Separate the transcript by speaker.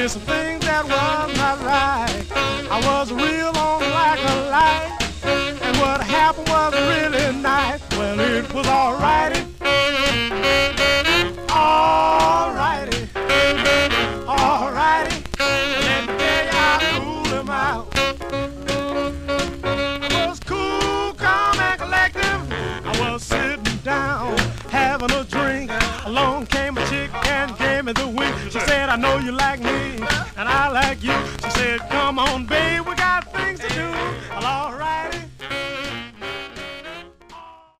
Speaker 1: did some things that was not right. I was real on like a light, and what happened was really nice. Well, it was alrighty, alrighty, alrighty. Let me tell you how to rule him out. I was cool, calm, and collective. I was sitting down, having a drink. Along came